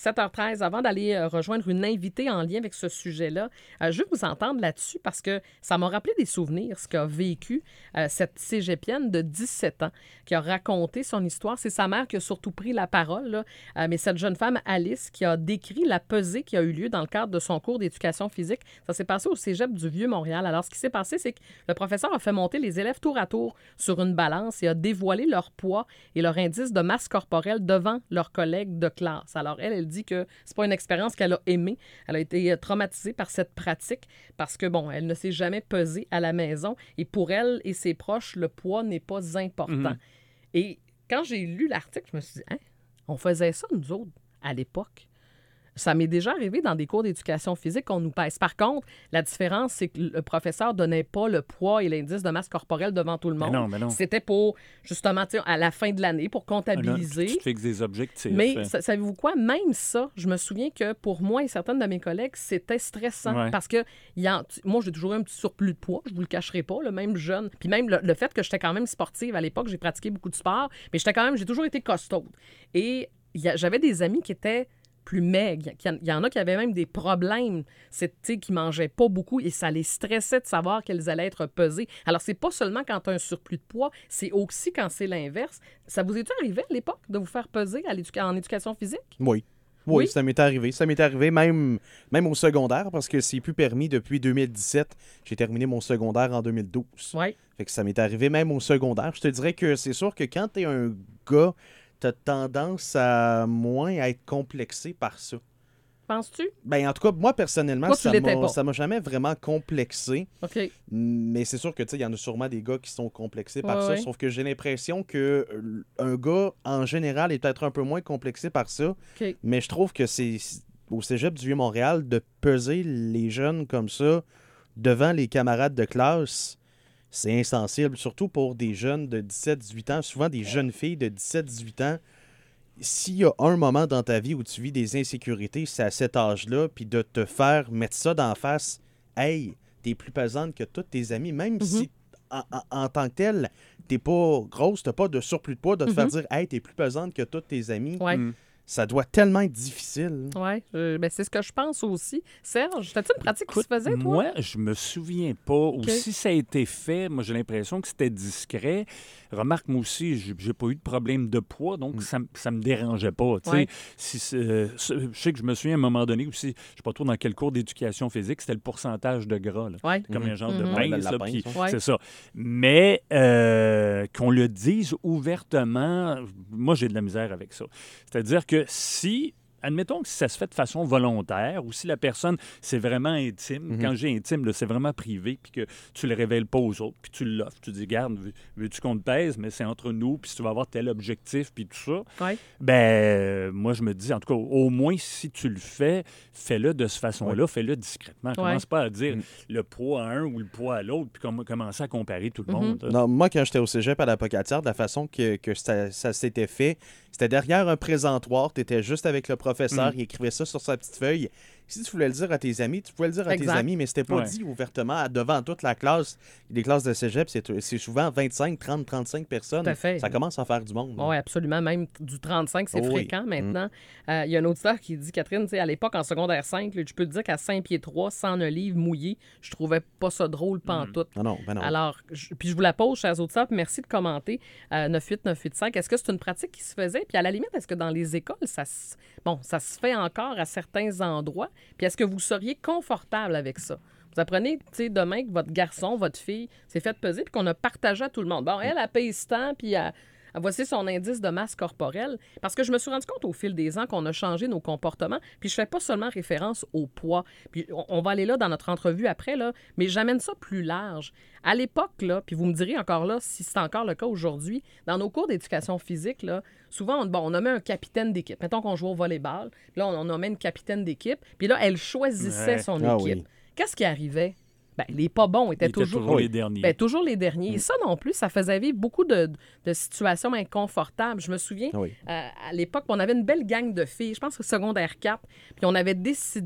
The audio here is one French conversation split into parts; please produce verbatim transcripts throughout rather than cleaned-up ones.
sept heures treize, avant d'aller euh, rejoindre une invitée en lien avec ce sujet-là, euh, je veux vous entendre là-dessus parce que ça m'a rappelé des souvenirs, ce qu'a vécu euh, cette cégepienne de dix-sept ans qui a raconté son histoire. C'est sa mère qui a surtout pris la parole, là. Euh, mais cette jeune femme, Alice, qui a décrit la pesée qui a eu lieu dans le cadre de son cours d'éducation physique. Ça s'est passé au cégep du Vieux-Montréal. Alors, ce qui s'est passé, c'est que le professeur a fait monter les élèves tour à tour sur une balance et a dévoilé leur poids et leur indice de masse corporelle devant leurs collègues de classe. Alors, elle, elle dit que c'est pas une expérience qu'elle a aimée. Elle a été traumatisée par cette pratique parce que, bon, elle ne s'est jamais pesée à la maison et pour elle et ses proches, le poids n'est pas important. Mm-hmm. Et quand j'ai lu l'article, je me suis dit, hein, on faisait ça, nous autres, à l'époque. Ça m'est déjà arrivé dans des cours d'éducation physique qu'on nous pèse. Par contre, la différence, c'est que le professeur ne donnait pas le poids et l'indice de masse corporelle devant tout le monde. Mais non, mais non. C'était pour, justement, à la fin de l'année, pour comptabiliser. Là, tu te fixes des objectifs. Mais savez-vous quoi? Même ça, je me souviens que pour moi et certaines de mes collègues, c'était stressant. Ouais. Parce que y a, moi, j'ai toujours eu un petit surplus de poids, je vous le cacherai pas, le même jeune. Puis même le, le fait que j'étais quand même sportive à l'époque, j'ai pratiqué beaucoup de sport, mais j'étais quand même, j'ai toujours été costaude. Et y a, j'avais des amis qui étaient plus maigres. Il y en a qui avaient même des problèmes, c'est, qui mangeaient pas beaucoup et ça les stressait de savoir qu'elles allaient être pesées. Alors, c'est pas seulement quand tu as un surplus de poids, c'est aussi quand c'est l'inverse. Ça vous est-il arrivé à l'époque de vous faire peser à l'éduca- en éducation physique? Oui. Oui, oui, ça m'est arrivé. Ça m'est arrivé même, même au secondaire parce que c'est plus permis depuis deux mille dix-sept. J'ai terminé mon secondaire en deux mille douze. Oui. Fait que ça m'est arrivé même au secondaire. Je te dirais que c'est sûr que quand tu es un gars, tu as tendance à moins être complexé par ça. Penses-tu? Ben en tout cas, moi, personnellement, Toi, ça m'a, ça m'a jamais vraiment complexé. OK. Mais c'est sûr que, tu sais, il y en a sûrement des gars qui sont complexés par ouais, ça. Ouais. Sauf que j'ai l'impression que un gars, en général, est peut-être un peu moins complexé par ça. OK. Mais je trouve que c'est au cégep du Vieux-Montréal de peser les jeunes comme ça devant les camarades de classe. C'est insensible, surtout pour des jeunes de dix-sept dix-huit ans, souvent des jeunes filles de dix-sept dix-huit ans. S'il y a un moment dans ta vie où tu vis des insécurités, c'est à cet âge-là, puis de te faire mettre ça d'en face, hey, t'es plus pesante que tous tes amis, même mm-hmm. si en, en, en tant que tel, t'es pas grosse, t'as pas de surplus de poids, de te mm-hmm. faire dire, hey, t'es plus pesante que tous tes amis. Ouais. Mm. Ça doit tellement être difficile. Oui, euh, ben c'est ce que je pense aussi. Serge, t'as-tu une pratique Écoute, qui se faisait, toi? Moi, je me souviens pas. Okay. Ou si ça a été fait, moi, j'ai l'impression que c'était discret. Remarque, moi aussi, j'ai, j'ai pas eu de problème de poids, donc mm. ça, ça me dérangeait pas. Ouais. Si, euh, je sais que je me souviens à un moment donné aussi, je sais pas trop dans quel cours d'éducation physique, c'était le pourcentage de gras. Là. Ouais. Comme mm-hmm. un genre mm-hmm. de pince. Là, là, pince puis, ouais. C'est ça. Mais euh, qu'on le dise ouvertement, moi, j'ai de la misère avec ça. C'est-à-dire que si, admettons que si ça se fait de façon volontaire ou si la personne, c'est vraiment intime, mm-hmm. quand j'ai intime, là, c'est vraiment privé, puis que tu le révèles pas aux autres, puis tu l'offres, tu dis, garde, veux, veux-tu qu'on te pèse, mais c'est entre nous, puis si tu vas avoir tel objectif, puis tout ça, ouais. ben euh, moi, je me dis, en tout cas, au moins, si tu le fais, fais-le de cette façon-là, ouais. fais-le discrètement. Ouais. Commence pas à dire mm. le poids à un ou le poids à l'autre, puis com- commencer à comparer tout le mm-hmm. monde. Non, moi, quand j'étais au cégep à la Pocatière, de la façon que, que ça, ça s'était fait, c'était derrière un présentoir, tu étais juste avec le professeur, mm. il écrivait ça sur sa petite feuille. Si tu voulais le dire à tes amis, tu pouvais le dire à exact. tes amis, mais c'était pas ouais. dit ouvertement devant toute la classe. Les classes de cégep, c'est, c'est souvent vingt-cinq, trente, trente-cinq personnes. Tout à fait. Ça commence à faire du monde. Oui, absolument. Même du trente-cinq, c'est oh, fréquent oui. maintenant. Il mm. euh, y a un auditeur qui dit, Catherine, à l'époque, en secondaire cinq, là, je peux te dire qu'à cinq pieds trois, cent livres mouillés, je trouvais pas ça drôle pantoute. Mm. Non, non, ben non. Alors, je, puis je vous la pose, chers auditeurs, puis merci de commenter. Euh, neuf huit neuf huit cinq, est-ce que c'est une pratique qui se faisait? Puis à la limite, est-ce que dans les écoles, ça se, bon, ça se fait encore à certains endroits? Puis est-ce que vous seriez confortable avec ça? Vous apprenez, tu sais, demain que votre garçon, votre fille s'est fait peser puis qu'on a partagé à tout le monde. Bon, elle, elle pèse tant, puis elle, elle, voici son indice de masse corporelle. Parce que je me suis rendu compte au fil des ans qu'on a changé nos comportements, puis je fais pas seulement référence au poids. Puis on, on va aller là dans notre entrevue après, là, mais j'amène ça plus large. À l'époque, là, puis vous me direz encore là, si c'est encore le cas aujourd'hui, dans nos cours d'éducation physique, là, souvent, on, bon, on nommait un capitaine d'équipe. Mettons qu'on joue au volleyball, là, on, on nommait une capitaine d'équipe, puis là, elle choisissait ouais. son ah, équipe. Oui. Qu'est-ce qui arrivait? Ben, les pas bons étaient, étaient toujours, toujours les derniers. Ben, toujours les derniers. Mm. Et ça non plus, ça faisait vivre beaucoup de, de situations inconfortables. Je me souviens, oui. euh, à l'époque, on avait une belle gang de filles, je pense que secondaire quatre, puis on avait décidé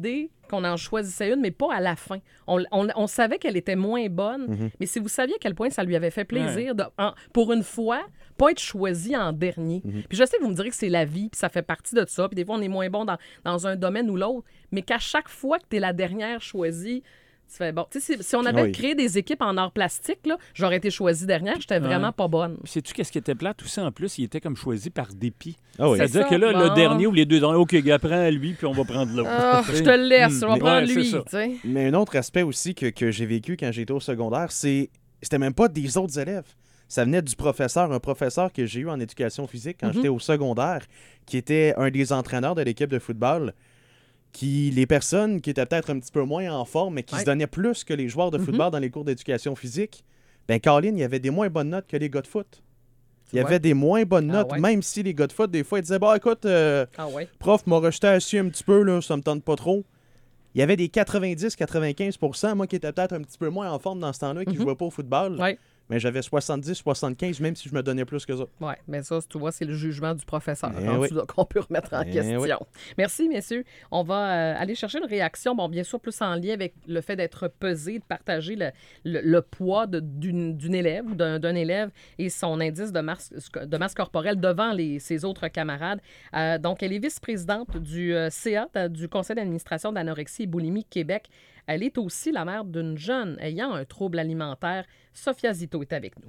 qu'on en choisissait une, mais pas à la fin. On, on, on savait qu'elle était moins bonne, mm-hmm. mais si vous saviez à quel point ça lui avait fait plaisir, ouais. de, en, pour une fois, pas être choisi en dernier. Mm-hmm. Puis je sais que vous me direz que c'est la vie, puis ça fait partie de ça, puis des fois, on est moins bon dans, dans un domaine ou l'autre, mais qu'à chaque fois que tu es la dernière choisie, tu fais bon. Tu sais, si, si on avait oui. créé des équipes en art plastique, là, j'aurais été choisie dernière, j'étais vraiment ouais. pas bonne. Sais-tu qu'est-ce qui était plate? Tout ça, en plus, il était comme choisi par dépit. Oh oui. C'est-à-dire c'est que là, bon. le dernier ou les deux derniers, OK, gars, prends lui, puis on va prendre l'autre. Oh, je te le laisse, on va prendre ouais, lui. Mais un autre aspect aussi que, que j'ai vécu quand j'étais au secondaire, c'est c'était même pas des autres élèves. Ça venait du professeur, un professeur que j'ai eu en éducation physique quand mm-hmm. j'étais au secondaire, qui était un des entraîneurs de l'équipe de football. Qui, les personnes qui étaient peut-être un petit peu moins en forme, mais qui ouais. se donnaient plus que les joueurs de mm-hmm. football dans les cours d'éducation physique, ben Colin, il y avait des moins bonnes notes que les gars de foot. Il y ouais. avait des moins bonnes notes, ah ouais. même si les gars de foot, des fois, ils disaient « Bah, écoute, euh, ah ouais. prof, m'a rejeté assis un petit peu, là, ça me tente pas trop. » Il y avait des quatre-vingt-dix à quatre-vingt-quinze pour cent, moi qui étais peut-être un petit peu moins en forme dans ce temps-là, qui ne mm-hmm. jouais pas au football. Ouais. Mais j'avais soixante-dix soixante-quinze, même si je me donnais plus que ça. Oui, mais ça, tu vois, c'est le jugement du professeur eh oui. qu'on peut remettre en eh question. Oui. Merci, messieurs. On va euh, aller chercher une réaction, bon, bien sûr, plus en lien avec le fait d'être pesé, de partager le, le, le poids de, d'une, d'une élève ou d'un, d'un élève et son indice de masse, de masse corporelle devant les, ses autres camarades. Euh, donc, elle est vice-présidente du euh, C A, du Conseil d'administration d'Anorexie et Boulimie Québec. Elle est aussi la mère d'une jeune ayant un trouble alimentaire. Sophia Zito est avec nous.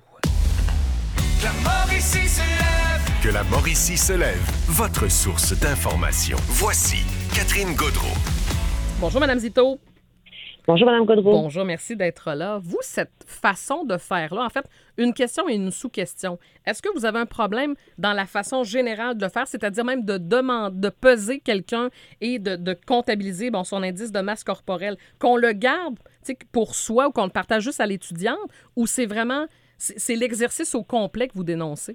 Que la Mauricie se lève. Que la Mauricie se lève. Votre source d'information. Voici Catherine Gaudreault. Bonjour, Madame Zito. Bonjour, Mme Gaudreault. Bonjour, merci d'être là. Vous, cette façon de faire-là, en fait, une question et une sous-question. Est-ce que vous avez un problème dans la façon générale de le faire, c'est-à-dire même de demander, de peser quelqu'un et de, de comptabiliser bon, son indice de masse corporelle, qu'on le garde pour soi ou qu'on le partage juste à l'étudiante, ou c'est vraiment, c'est, c'est l'exercice au complet que vous dénoncez?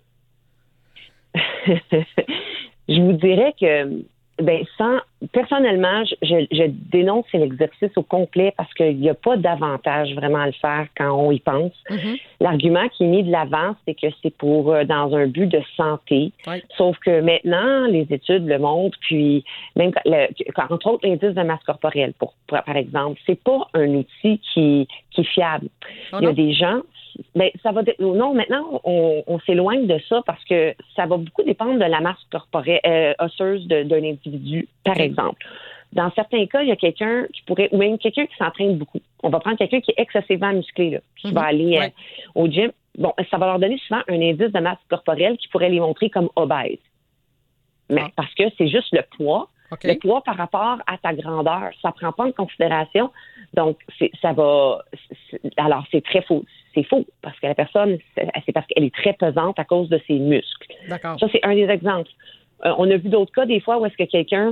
Je vous dirais que Ben, sans, personnellement, je, je dénonce l'exercice au complet parce qu'il n'y a pas d'avantage vraiment à le faire quand on y pense. Mm-hmm. L'argument qui est mis de l'avant, c'est que c'est pour euh, dans un but de santé. Oui. Sauf que maintenant, les études le montrent, puis même le, quand, entre autres l'indice de masse corporelle, pour, pour, par exemple, c'est pas un outil qui, qui est fiable. Oh, Il y a non. des gens. Ben, ça va. Dé- non, maintenant, on, on s'éloigne de ça parce que ça va beaucoup dépendre de la masse corporelle, euh, osseuse de, d'un individu, par exemple. Dans certains cas, il y a quelqu'un qui pourrait, ou même quelqu'un qui s'entraîne beaucoup. On va prendre quelqu'un qui est excessivement musclé, là, qui mm-hmm. va aller ouais. euh, au gym. Bon, ça va leur donner souvent un indice de masse corporelle qui pourrait les montrer comme obèses. Mais ah. parce que c'est juste le poids. Okay. Le poids par rapport à ta grandeur, ça prend pas en considération. Donc, c'est, ça va. C'est, alors, c'est très faux. C'est faux parce que la personne, c'est, c'est parce qu'elle est très pesante à cause de ses muscles. D'accord. Ça, c'est un des exemples. Euh, on a vu d'autres cas des fois où est-ce que quelqu'un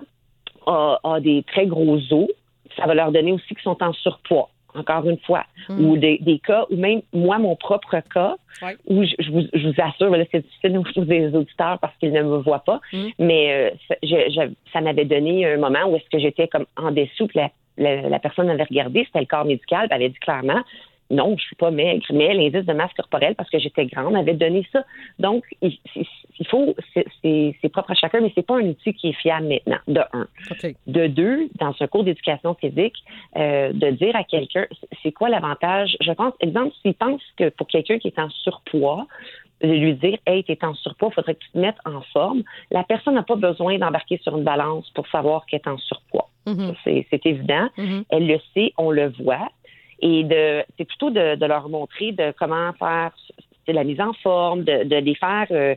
a, a des très gros os. Ça va leur donner aussi qu'ils sont en surpoids. Encore une fois, mm. ou des, des cas, ou même moi, mon propre cas, ouais. où je, je, vous, je vous assure, là, c'est difficile pour les auditeurs parce qu'ils ne me voient pas, mm. mais euh, ça, je, je, ça m'avait donné un moment où est-ce que j'étais comme en dessous, puis la, la, la personne m'avait regardé, c'était le corps médical, puis elle avait dit clairement, non, je suis pas maigre, mais l'indice de masse corporelle, parce que j'étais grande, avait donné ça. Donc, il, il faut, c'est, c'est, c'est propre à chacun, mais c'est pas un outil qui est fiable maintenant, de un. Okay. De deux, dans un cours d'éducation physique, euh, de dire à quelqu'un, c'est quoi l'avantage? Je pense, exemple, s'il pense que pour quelqu'un qui est en surpoids, de lui dire, hey, t'es en surpoids, il faudrait que tu te mettes en forme. La personne n'a pas besoin d'embarquer sur une balance pour savoir qu'elle est en surpoids. Mm-hmm. C'est, c'est évident. Mm-hmm. Elle le sait, on le voit. Et de, c'est plutôt de, de leur montrer de comment faire de la mise en forme, de, de les faire, euh,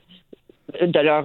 de leur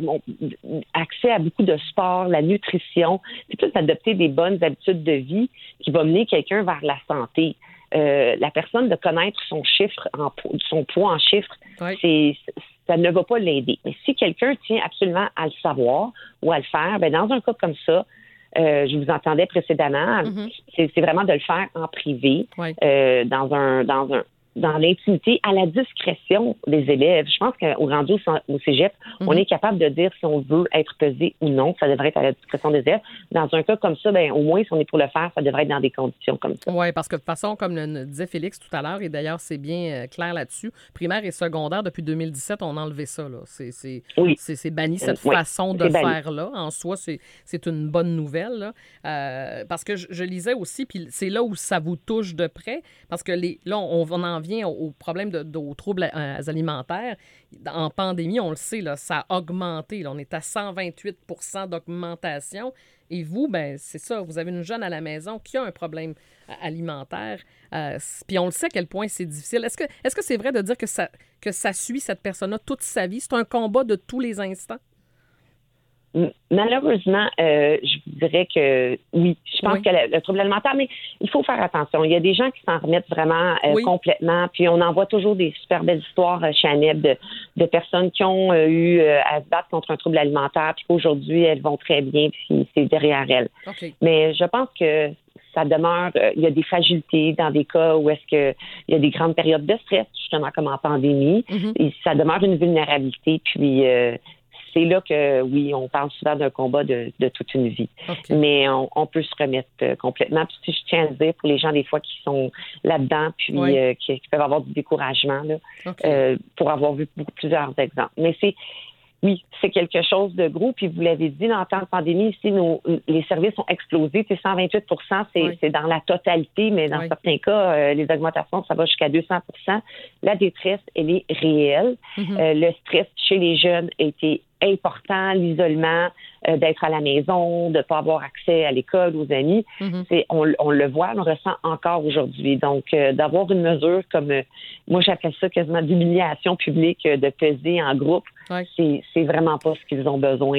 accès à beaucoup de sport, la nutrition. C'est plus d'adopter des bonnes habitudes de vie qui va mener quelqu'un vers la santé. Euh, la personne de connaître son chiffre, en, son poids en chiffres, oui. c'est, ça ne va pas l'aider. Mais si quelqu'un tient absolument à le savoir ou à le faire, bien, dans un cas comme ça, Euh, je vous entendais précédemment, mm-hmm. c'est, c'est vraiment de le faire en privé, ouais. euh, dans un dans un dans l'intimité, à la discrétion des élèves. Je pense qu'au rendu au, au cégep, mm-hmm. on est capable de dire si on veut être pesé ou non. Ça devrait être à la discrétion des élèves. Dans un cas comme ça, ben au moins, si on est pour le faire, ça devrait être dans des conditions comme ça. Oui, parce que de toute façon, comme le disait Félix tout à l'heure, et d'ailleurs, c'est bien euh, clair là-dessus, primaire et secondaire, depuis deux mille dix-sept, on a enlevé ça. Là. C'est, c'est, oui. c'est, c'est banni, cette oui, façon de faire-là. En soi, c'est, c'est une bonne nouvelle. Là. Euh, parce que je, je lisais aussi, puis c'est là où ça vous touche de près, parce que les, là, on, on en vient au, au problème de, de, aux troubles euh, alimentaires. En pandémie, on le sait, là, ça a augmenté. Là. On est à cent vingt-huit pour cent d'augmentation. Et vous, ben c'est ça, vous avez une jeune à la maison qui a un problème alimentaire. Euh, puis on le sait à quel point c'est difficile. Est-ce que, est-ce que c'est vrai de dire que ça, que ça suit cette personne-là toute sa vie? C'est un combat de tous les instants? Malheureusement, euh, je dirais que oui. Je pense oui. que le, le trouble alimentaire, mais il faut faire attention. Il y a des gens qui s'en remettent vraiment euh, oui. complètement. Puis on en voit toujours des super belles histoires chez Annette de, de personnes qui ont euh, eu euh, à se battre contre un trouble alimentaire, puis qu'aujourd'hui, elles vont très bien, puis c'est derrière elles. Okay. Mais je pense que ça demeure, euh, il y a des fragilités dans des cas où est-ce que il y a des grandes périodes de stress, justement comme en pandémie. Mm-hmm. Et ça demeure une vulnérabilité, puis euh, c'est là que, oui, on parle souvent d'un combat de, de toute une vie. Okay. Mais on, on peut se remettre euh, complètement. Puis si je tiens à le dire, pour les gens, des fois, qui sont là-dedans, puis oui. euh, qui, qui peuvent avoir du découragement, là, okay. euh, pour avoir vu beaucoup, plusieurs exemples. Mais c'est, oui, c'est quelque chose de gros. Puis vous l'avez dit, dans le temps de pandémie, ici, nos, les services ont explosé. C'est cent vingt-huit pour cent, c'est, oui. c'est dans la totalité, mais dans oui. certains cas, euh, les augmentations, ça va jusqu'à deux cents pour cent. La détresse, elle est réelle. Mm-hmm. Euh, le stress chez les jeunes a été important, l'isolement, euh, d'être à la maison, de ne pas avoir accès à l'école, aux amis. Mm-hmm. C'est, on, on le voit, on le ressent encore aujourd'hui. Donc, euh, d'avoir une mesure comme, euh, moi j'appelle ça quasiment d'humiliation publique, euh, de peser en groupe, ouais. c'est, c'est vraiment pas ce qu'ils ont besoin,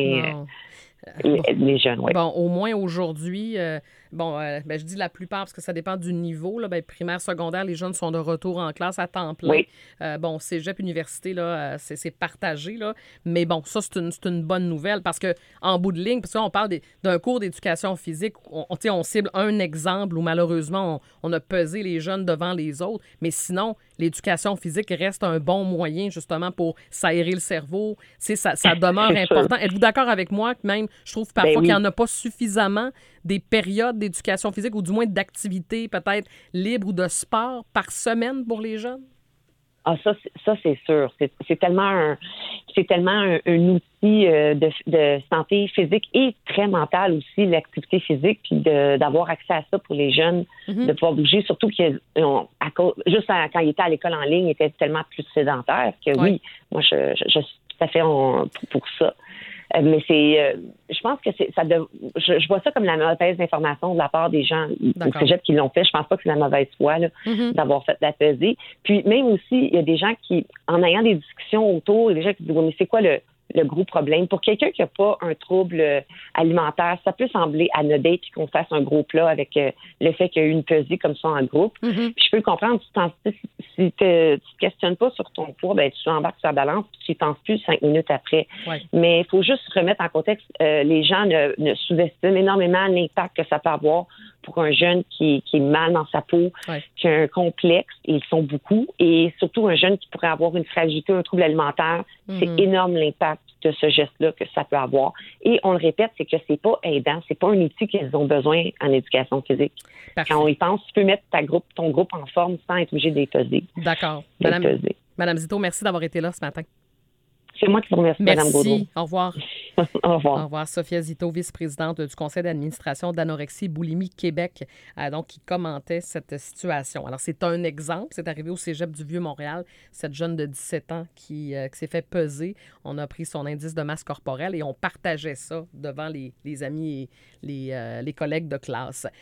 euh, les, les jeunes. Ouais. Bon, au moins aujourd'hui, euh, bon, euh, ben, je dis la plupart parce que ça dépend du niveau. Là, ben, primaire, secondaire, les jeunes sont de retour en classe à temps plein. Oui. Euh, bon, cégep, université, là, c'est, c'est partagé. Là. Mais bon, ça, c'est une, c'est une bonne nouvelle parce qu'en bout de ligne, parce qu'on parle des, d'un cours d'éducation physique, on, on, on cible un exemple où malheureusement, on, on a pesé les jeunes devant les autres. Mais sinon, l'éducation physique reste un bon moyen justement pour s'aérer le cerveau. C'est, ça, ça demeure important. Êtes-vous d'accord avec moi que même, je trouve parfois ben oui. qu'il n'y en a pas suffisamment des périodes d'éducation physique ou du moins d'activités peut-être libres ou de sport par semaine pour les jeunes? Ah, ça, c'est, ça, c'est sûr. C'est, c'est tellement un, c'est tellement un, un outil euh, de, de santé physique et très mentale aussi, l'activité physique, puis de, d'avoir accès à ça pour les jeunes, mm-hmm. de pouvoir bouger, surtout qu'ils ont, à cause, juste à, quand ils étaient à l'école en ligne, ils étaient tellement plus sédentaires que oui, oui moi, je, je, je suis tout à fait en, pour, pour ça. Euh, mais c'est, euh, je pense que c'est, ça, de, je, je vois ça comme la mauvaise information de la part des gens au cégep qui l'ont fait. Je pense pas que c'est la mauvaise foi là, mm-hmm. d'avoir fait la pesée. Puis même aussi, il y a des gens qui, en ayant des discussions autour, il y a des gens qui disent, ouais, mais c'est quoi le, le gros problème? Pour quelqu'un qui n'a pas un trouble euh, alimentaire, ça peut sembler anodin puis qu'on fasse un gros plat avec euh, le fait qu'il y a eu une pesée comme ça en groupe. Mm-hmm. Puis je peux le comprendre. Tu t'en, si si tu ne te questionnes pas sur ton poids, ben tu embarques sur la balance puis tu n'y penses plus cinq minutes après. Ouais. Mais il faut juste remettre en contexte, euh, les gens ne, ne sous-estiment énormément l'impact que ça peut avoir pour un jeune qui, qui est mal dans sa peau, ouais. qui a un complexe, et ils sont beaucoup, et surtout un jeune qui pourrait avoir une fragilité, un trouble alimentaire, mm-hmm. c'est énorme l'impact de ce geste-là que ça peut avoir. Et on le répète, c'est que c'est pas aidant, c'est pas un outil qu'ils ont besoin en éducation physique. Parfait. Quand on y pense, tu peux mettre ta groupe, ton groupe en forme sans être obligé d'être pesé. D'accord. Madame, Madame Zito, merci d'avoir été là ce matin. C'est moi qui vous remercie, Mme Gaudreau. Merci. Au revoir. Au revoir. Au revoir. Sophia Zito, vice-présidente du conseil d'administration d'Anorexie Boulimie Québec, euh, donc qui commentait cette situation. Alors, c'est un exemple. C'est arrivé au cégep du Vieux-Montréal, cette jeune de dix-sept ans qui, euh, qui s'est fait peser. On a pris son indice de masse corporelle et on partageait ça devant les, les amis et les, euh, les collègues de classe.